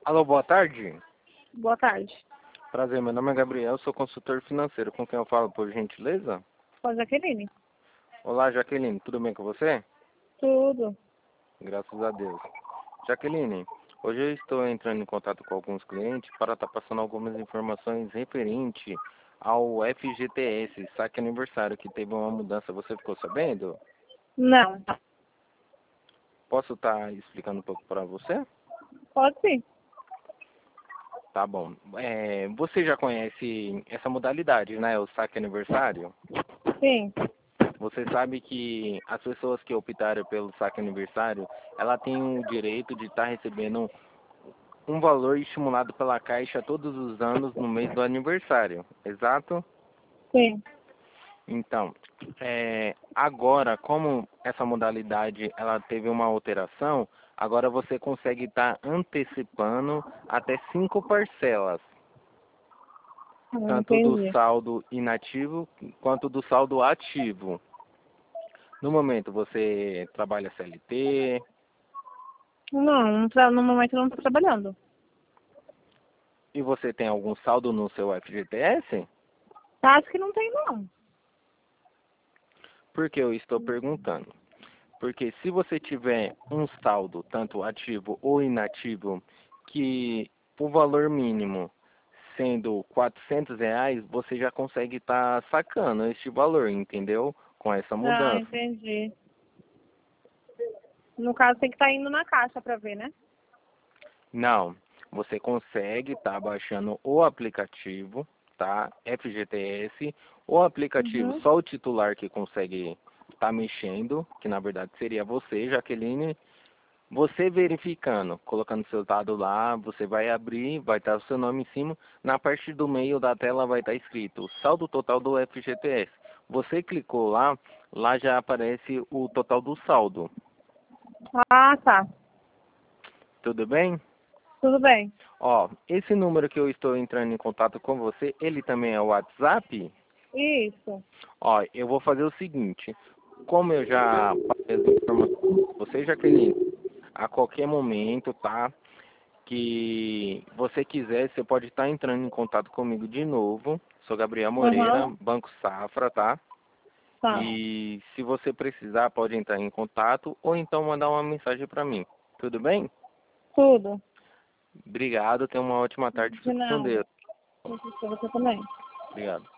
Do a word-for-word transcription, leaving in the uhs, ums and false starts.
Alô, boa tarde. Boa tarde. Prazer, meu nome é Gabriel, sou consultor financeiro. Com quem eu falo, por gentileza? Com a Jaqueline. Olá, Jaqueline, tudo bem com você? Tudo. Graças a Deus. Jaqueline, hoje eu estou entrando em contato com alguns clientes para estar passando algumas informações referente ao F G T S, saque aniversário, que teve uma mudança. Você ficou sabendo? Não. Posso estar explicando um pouco para você? Pode sim. Tá bom. É, você já conhece essa modalidade, né? O saque aniversário? Sim. Você sabe que as pessoas que optaram pelo saque aniversário, ela tem o direito de estar recebendo um valor estimulado pela Caixa todos os anos no mês do aniversário, exato? Sim. Então, é, agora, como essa modalidade ela teve uma alteração, agora você consegue estar antecipando até cinco parcelas, Ah, tanto do entendi. saldo inativo quanto do saldo ativo. No momento, você trabalha C L T Não, não tra- no momento eu não estou trabalhando. e você tem algum saldo no seu F G T S? Acho que não tem, não. Por que eu estou perguntando? Porque se você tiver um saldo, tanto ativo ou inativo, que o valor mínimo sendo quatrocentos reais, você já consegue estar sacando este valor, entendeu? Com essa Ah, mudança. entendi. No caso, tem que estar indo na caixa para ver, né? Não, você consegue estar baixando o aplicativo, tá? F G T S, o aplicativo, Uhum. só o titular que consegue estar mexendo, que na verdade seria você, Jaqueline. Você verificando, colocando seu dado lá, você vai abrir, vai estar o seu nome em cima, na parte do meio da tela vai estar escrito saldo total do F G T S. Você clicou lá, lá já aparece o total do saldo. Ah, tá. Tudo bem? Tudo bem. Ó, esse número que eu estou entrando em contato com você, ele também é o WhatsApp? Isso. Ó, eu vou fazer o seguinte, como eu já passei as informações para você, Jaqueline, a qualquer momento, tá? Que você quiser, você pode estar entrando em contato comigo de novo. Sou Gabriel Moreira, Uhum. Banco Safra, tá? Tá. E se você precisar, pode entrar em contato ou então mandar uma mensagem para mim. Tudo bem? Tudo. Obrigado, tenha uma ótima tarde. De Fico com nada. Deus. Isso pra você também. Obrigado.